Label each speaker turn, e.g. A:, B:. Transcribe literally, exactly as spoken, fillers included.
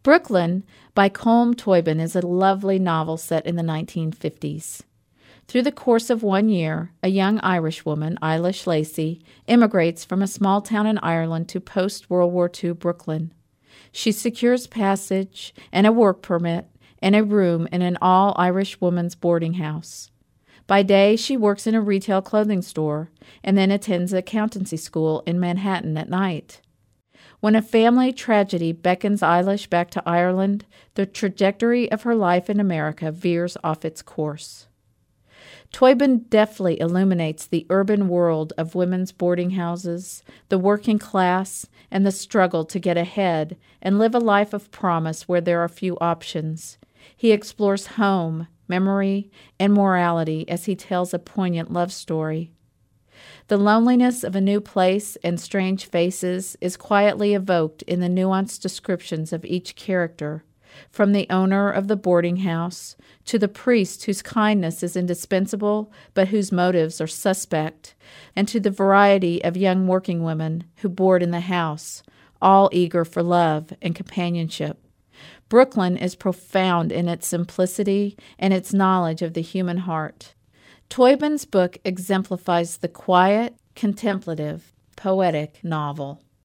A: Brooklyn by Colm Tóibín is a lovely novel set in the nineteen fifties. Through the course of one year, a young Irish woman, Eilish Lacey, immigrates from a small town in Ireland to post-World War Two Brooklyn. She secures passage and a work permit and a room in an all-Irish woman's boarding house. By day, she works in a retail clothing store and then attends accountancy school in Manhattan at night. When a family tragedy beckons Eilish back to Ireland, the trajectory of her life in America veers off its course. Tóibín deftly illuminates the urban world of women's boarding houses, the working class, and the struggle to get ahead and live a life of promise where there are few options. He explores home, memory, and morality as he tells a poignant love story. The loneliness of a new place and strange faces is quietly evoked in the nuanced descriptions of each character, from the owner of the boarding house to the priest whose kindness is indispensable but whose motives are suspect, and to the variety of young working women who board in the house, all eager for love and companionship. Brooklyn is profound in its simplicity and its knowledge of the human heart. Tóibín's book exemplifies the quiet, contemplative, poetic novel.